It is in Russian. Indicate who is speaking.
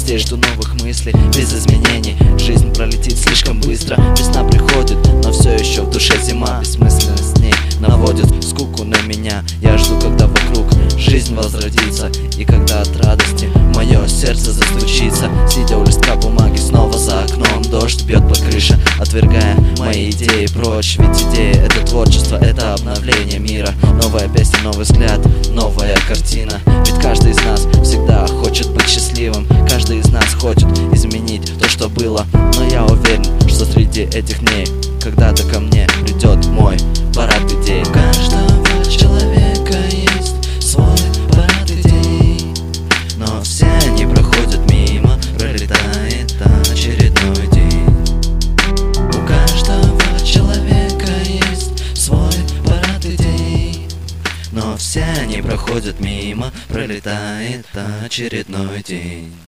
Speaker 1: новостей, жду новых мыслей, без изменений. Жизнь пролетит слишком быстро, весна приходит, но все еще в душе зима. Бессмысленность с ней наводит скуку на меня. Я жду, когда вокруг жизнь возродится, и когда от радости мое сердце застучится. Сидя у листка бумаги, снова за окном дождь бьет по крыше, отвергая мои идеи прочь. Ведь идея — это творчество, это обновление мира. Новая песня, новый взгляд, новая картина. Ведь каждый из нас всегда хочет быть счастливым, каждый из нас хочет изменить то, что было. Но я уверен, что среди этих дней когда-то ко мне придет мой парад идей.
Speaker 2: У каждого человека есть свой парад идей,
Speaker 1: но все они проходят мимо, пролетает очередной день.
Speaker 2: у каждого человека есть свой парад идей,
Speaker 1: Но все они проходят мимо, пролетает очередной день.